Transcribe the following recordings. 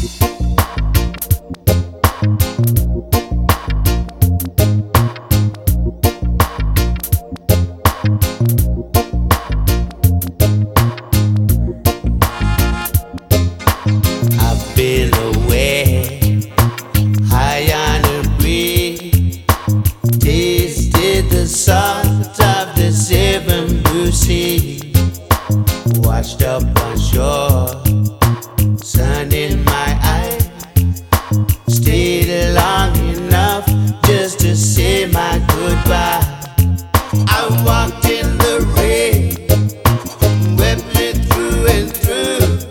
I've been away, high on a breeze, tasted the salt of the seven blue seas, washed up on shore, sun in my eyes, stayed long enough just to say my goodbye. I walked in the rain, wept me through and through,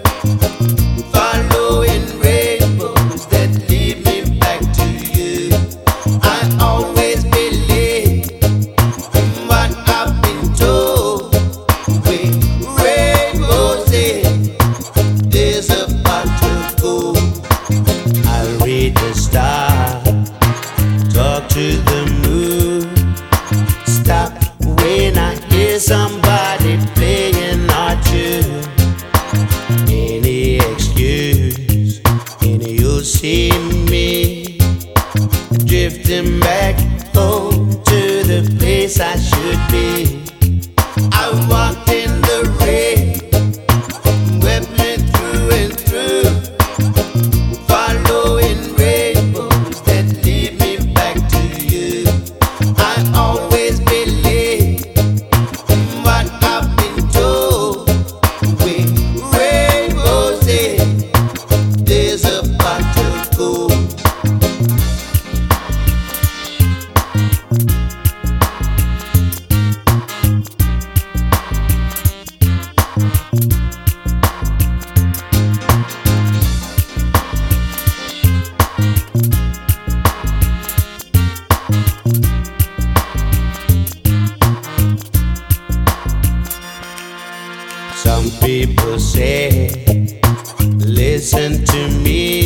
following rainbows that lead me back to you. I always believe in what I've been told. With rainbows in, there's a pot of gold. I'll read the stars, talk to the moon, stop when I hear somebody playing our tune. Any excuse, and you'll see me drifting back home to the place I should be. I walked in the rain, wept me through and through, following rainbows that lead me back to you. I always believe in what I've been told. With rainbows in, there's a pot of gold. Some people say, listen to me,